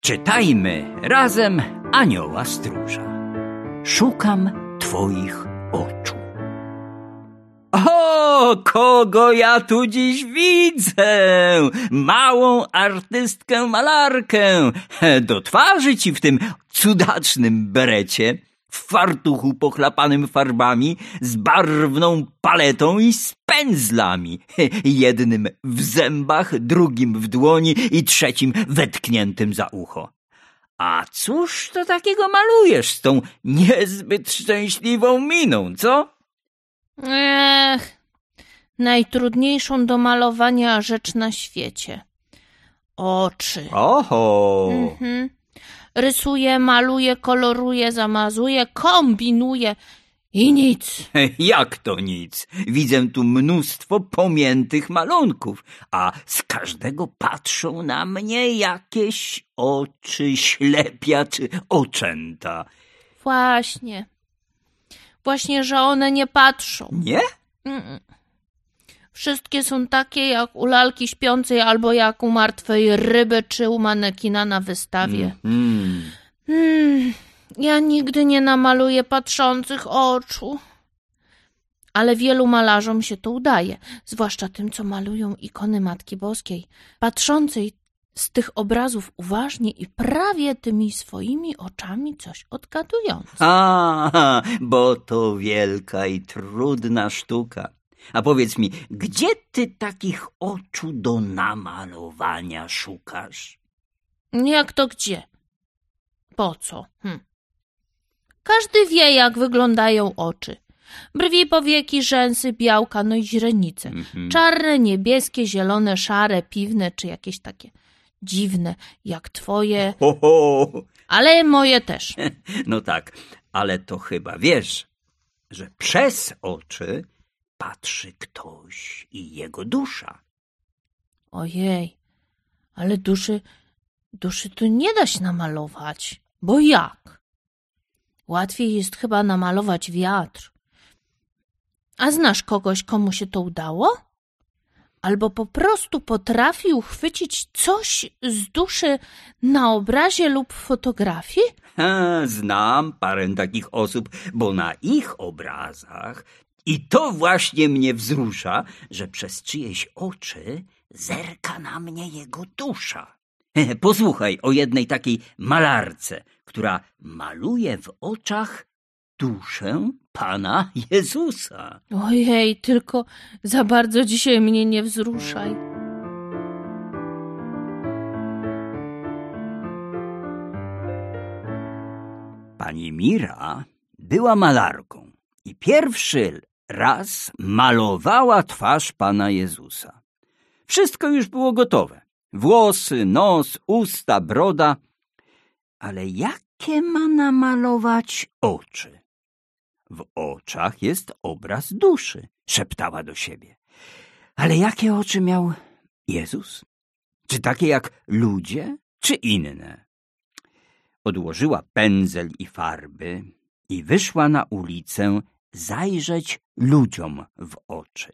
Czytajmy razem Anioła Stróża. Szukam twoich oczu. O, kogo ja tu dziś widzę? Małą artystkę, malarkę. Do twarzy ci w tym cudacznym berecie, w fartuchu pochlapanym farbami, z barwną paletą i z pędzlami. Jednym w zębach, drugim w dłoni i trzecim wetkniętym za ucho. A cóż to takiego malujesz z tą niezbyt szczęśliwą miną, co? Najtrudniejszą do malowania rzecz na świecie. Oczy. Oho! Rysuję, maluję, koloruję, zamazuję, kombinuję i nic. Jak to nic? Widzę tu mnóstwo pomiętych malunków, a z każdego patrzą na mnie jakieś oczy ślepia czy oczęta. Właśnie, że one nie patrzą. Nie? Wszystkie są takie jak u lalki śpiącej albo jak u martwej ryby czy u manekina na wystawie. Ja nigdy nie namaluję patrzących oczu. Ale wielu malarzom się to udaje, zwłaszcza tym, co malują ikony Matki Boskiej, patrzącej z tych obrazów uważnie i prawie tymi swoimi oczami coś odgadując. Bo to wielka i trudna sztuka. A powiedz mi, gdzie ty takich oczu do namalowania szukasz? Jak to gdzie? Po co? Każdy wie, jak wyglądają oczy. Brwi, powieki, rzęsy, białka, no i źrenice. Czarne, niebieskie, zielone, szare, piwne czy jakieś takie dziwne, jak twoje. Ale moje też. No tak, ale to chyba wiesz, że przez oczy patrzy ktoś i jego dusza. Ojej, ale duszy tu nie da się namalować. Bo jak? Łatwiej jest chyba namalować wiatr. A znasz kogoś, komu się to udało? Albo po prostu potrafi uchwycić coś z duszy na obrazie lub fotografii? Znam parę takich osób, bo na ich obrazach, i to właśnie mnie wzrusza, że przez czyjeś oczy zerka na mnie jego dusza. Posłuchaj o jednej takiej malarce, która maluje w oczach duszę Pana Jezusa. Ojej, tylko za bardzo dzisiaj mnie nie wzruszaj. Pani Mira była malarką i pierwszy raz malowała twarz Pana Jezusa. Wszystko już było gotowe. Włosy, nos, usta, broda. Ale jakie ma namalować oczy? W oczach jest obraz duszy, szeptała do siebie. Ale jakie oczy miał Jezus? Czy takie jak ludzie, czy inne? Odłożyła pędzel i farby i wyszła na ulicę zajrzeć ludziom w oczy.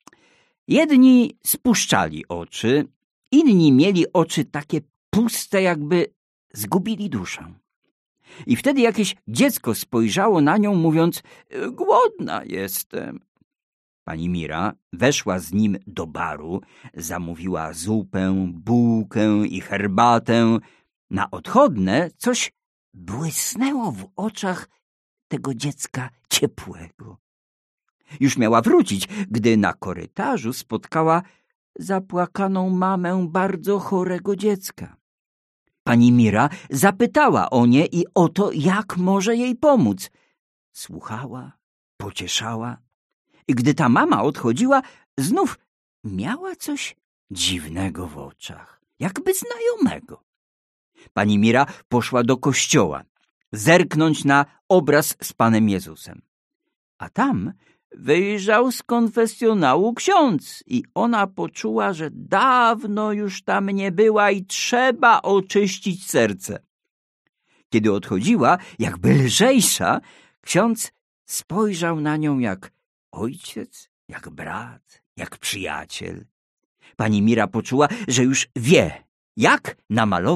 Jedni spuszczali oczy, inni mieli oczy takie puste, jakby zgubili duszę. I wtedy jakieś dziecko spojrzało na nią, mówiąc: głodna jestem. Pani Mira weszła z nim do baru, zamówiła zupę, bułkę i herbatę. Na odchodne coś błysnęło w oczach tego dziecka ciepłego. Już miała wrócić, gdy na korytarzu spotkała zapłakaną mamę bardzo chorego dziecka. Pani Mira zapytała o nie i o to, jak może jej pomóc. Słuchała, pocieszała i gdy ta mama odchodziła, znów miała coś dziwnego w oczach, jakby znajomego. Pani Mira poszła do kościoła, zerknąć na obraz z Panem Jezusem. A tam wyjrzał z konfesjonału ksiądz i ona poczuła, że dawno już tam nie była i trzeba oczyścić serce. Kiedy odchodziła, jakby lżejsza, ksiądz spojrzał na nią jak ojciec, jak brat, jak przyjaciel. Pani Mira poczuła, że już wie, jak namalować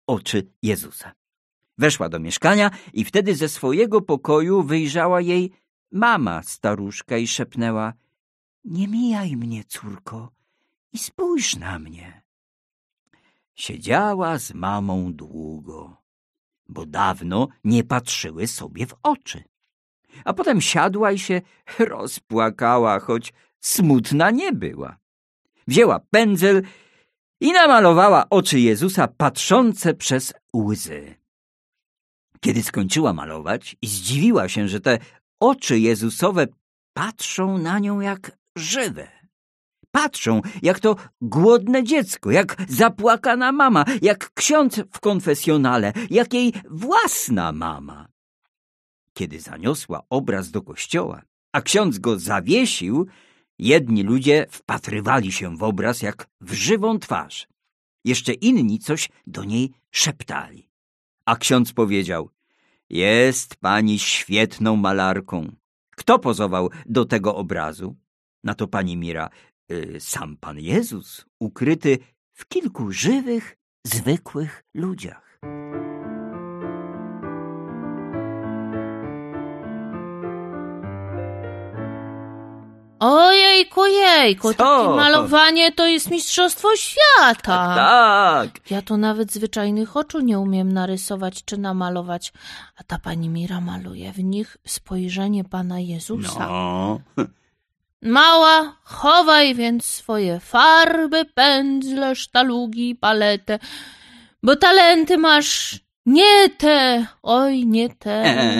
oczy Jezusa. Weszła do mieszkania i wtedy ze swojego pokoju wyjrzała jej mama staruszka i szepnęła: nie mijaj mnie, córko, i spójrz na mnie. Siedziała z mamą długo, bo dawno nie patrzyły sobie w oczy. A potem siadła i się rozpłakała, choć smutna nie była. Wzięła pędzel i namalowała oczy Jezusa patrzące przez łzy. Kiedy skończyła malować, zdziwiła się, że te oczy Jezusowe patrzą na nią jak żywe. Patrzą jak to głodne dziecko, jak zapłakana mama, jak ksiądz w konfesjonale, jak jej własna mama. Kiedy zaniosła obraz do kościoła, a ksiądz go zawiesił, jedni ludzie wpatrywali się w obraz jak w żywą twarz. Jeszcze inni coś do niej szeptali. A ksiądz powiedział: jest pani świetną malarką. Kto pozował do tego obrazu? Na to pani Mira: sam Pan Jezus, ukryty w kilku żywych, zwykłych ludziach. Ojejku, jejku, Co? takie malowanie to jest mistrzostwo świata. Tak. Ja to nawet zwyczajnych oczu nie umiem narysować czy namalować, a ta pani Mira maluje w nich spojrzenie Pana Jezusa. No. Mała, chowaj więc swoje farby, pędzle, sztalugi, paletę, bo talenty masz nie te, oj nie te.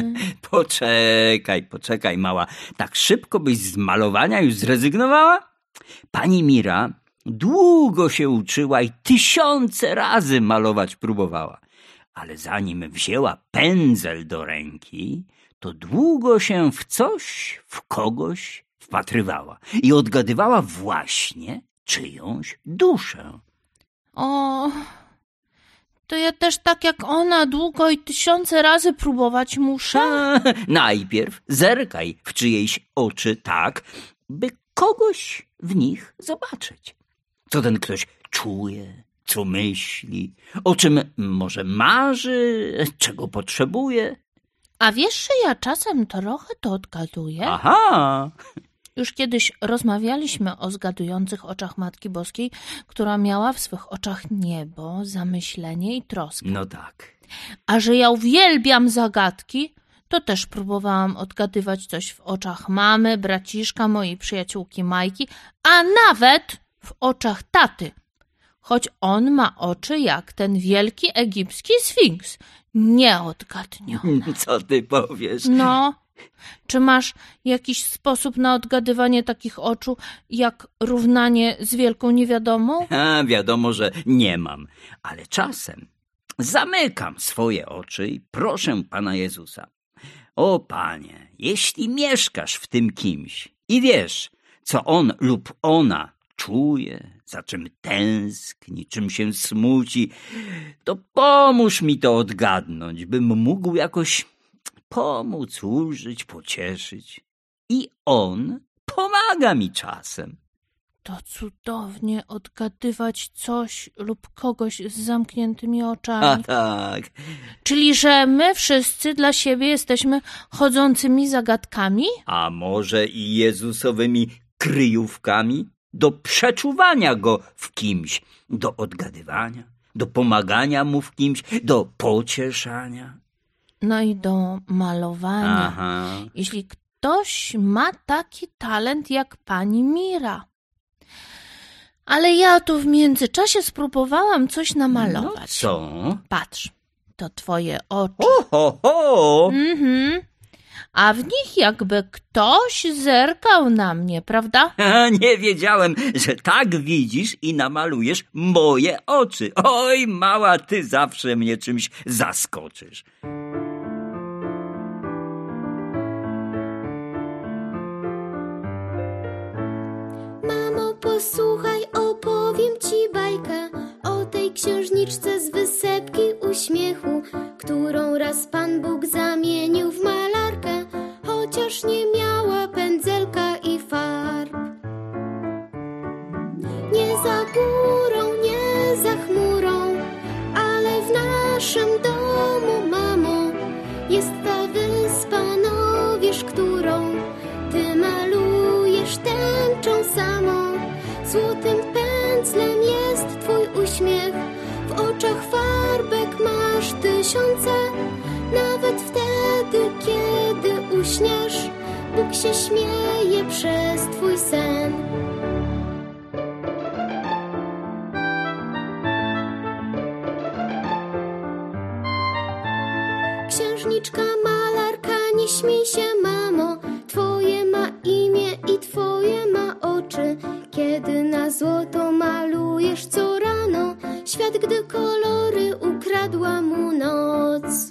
Poczekaj, mała. Tak szybko byś z malowania już zrezygnowała? Pani Mira długo się uczyła i 1000 razy malować próbowała. Ale zanim wzięła pędzel do ręki, to długo się w coś, w kogoś wpatrywała i odgadywała właśnie czyjąś duszę. O, to ja też tak jak ona długo i 1000 razy próbować muszę? Najpierw zerkaj w czyjejś oczy tak, by kogoś w nich zobaczyć. Co ten ktoś czuje, co myśli, o czym może marzy, czego potrzebuje. A wiesz, że ja czasem trochę to odgaduję? Aha! Już kiedyś rozmawialiśmy o zgadujących oczach Matki Boskiej, która miała w swych oczach niebo, zamyślenie i troskę. No tak. A że ja uwielbiam zagadki, to też próbowałam odgadywać coś w oczach mamy, braciszka, mojej przyjaciółki Majki, a nawet w oczach taty. Choć on ma oczy jak ten wielki egipski sfinks. Nieodgadnione. Co ty powiesz? No, czy masz jakiś sposób na odgadywanie takich oczu, jak równanie z wielką niewiadomą? Wiadomo, że nie mam, ale czasem zamykam swoje oczy i proszę Pana Jezusa: o Panie, jeśli mieszkasz w tym kimś i wiesz, co on lub ona czuje, za czym tęskni, czym się smuci, to pomóż mi to odgadnąć, bym mógł jakoś pomóc, ulżyć, pocieszyć. I on pomaga mi czasem. To cudownie odgadywać coś lub kogoś z zamkniętymi oczami. A tak. Czyli, że my wszyscy dla siebie jesteśmy chodzącymi zagadkami? A może i Jezusowymi kryjówkami do przeczuwania Go w kimś, do odgadywania, do pomagania Mu w kimś, do pocieszania. No i do malowania. Aha. Jeśli ktoś ma taki talent jak pani Mira. Ale ja tu w międzyczasie spróbowałam coś namalować. No co? Patrz, to twoje oczy. Ho! A w nich jakby ktoś zerkał na mnie, prawda? Nie wiedziałem, że tak widzisz i namalujesz moje oczy. Oj, mała, ty zawsze mnie czymś zaskoczysz. Mamo, posłuchaj, opowiem ci bajkę o tej księżniczce z wysepki uśmiechu, którą raz Pan Bóg zamienił w malarkę, chociaż nie miała pędzelka i farb. Nie za górą, nie za chmurą, ale w tysiące. Nawet wtedy, kiedy uśniesz, Bóg się śmieje przez twój sen. Księżniczka, malarka, nie śmiej się, mamo, twoje ma imię i twoje ma oczy. Kiedy na złoto malujesz co rano, świat, gdy kolory ukradła mu noc.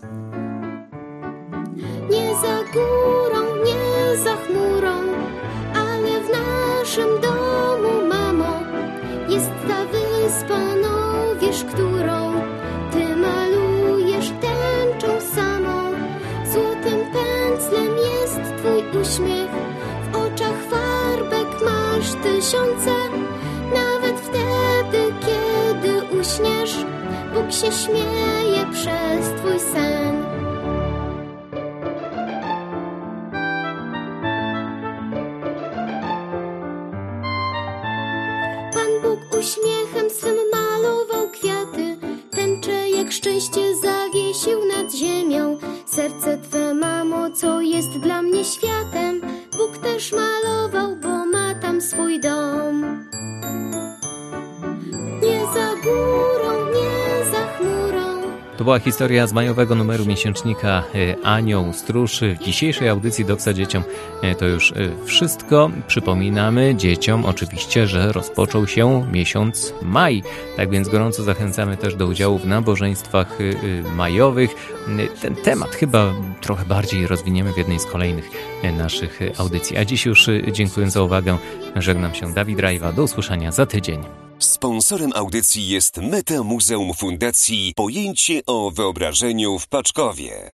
Nie za górą, nie za chmurą, ale w naszym domu, mamo, jest ta wyspa, no wiesz, którą ty malujesz tęczą samą. Złotym pędzlem jest twój uśmiech, w oczach farbek masz tysiące. Nawet wtedy, kiedy uśniesz, Bóg się śmieje przez twój sen. Pan Bóg uśmiechem swym malował kwiaty, tęcze jak szczęście zawiesił nad ziemią. Serce twe, mamo, co jest dla mnie światem, Bóg też malował, bo ma tam swój dom. Nie za górą, nie za chmurą. To była historia z majowego numeru miesięcznika Anioł Stróż. W dzisiejszej audycji Doksa Dzieciom to już wszystko. Przypominamy dzieciom oczywiście, że rozpoczął się miesiąc maj. Tak więc gorąco zachęcamy też do udziału w nabożeństwach majowych. Ten temat chyba trochę bardziej rozwiniemy w jednej z kolejnych naszych audycji. A dziś już dziękuję za uwagę. Żegnam się, Dawid Rajwa. Do usłyszenia za tydzień. Sponsorem audycji jest Metamuzeum Fundacji Pojęcie o Wyobrażeniu w Paczkowie.